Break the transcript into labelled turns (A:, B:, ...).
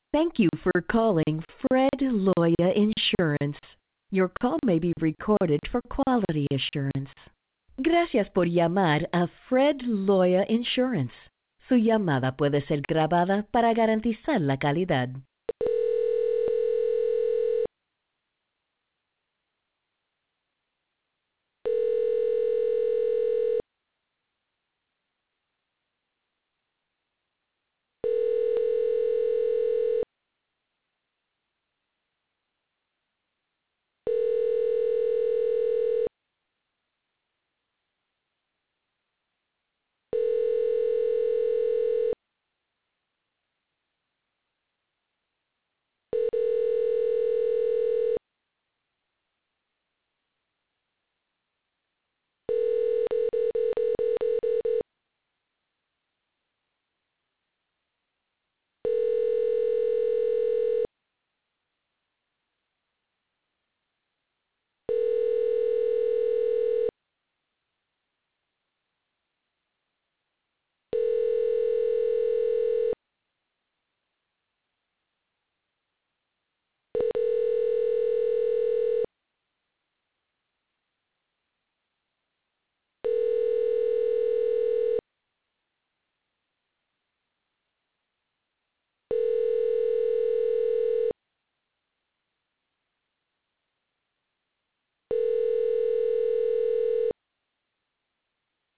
A: Thank you for calling Fred Loya Insurance. Your call may be recorded for quality assurance. Gracias por llamar a Fred Loya Insurance. Su llamada puede ser grabada para garantizar la calidad.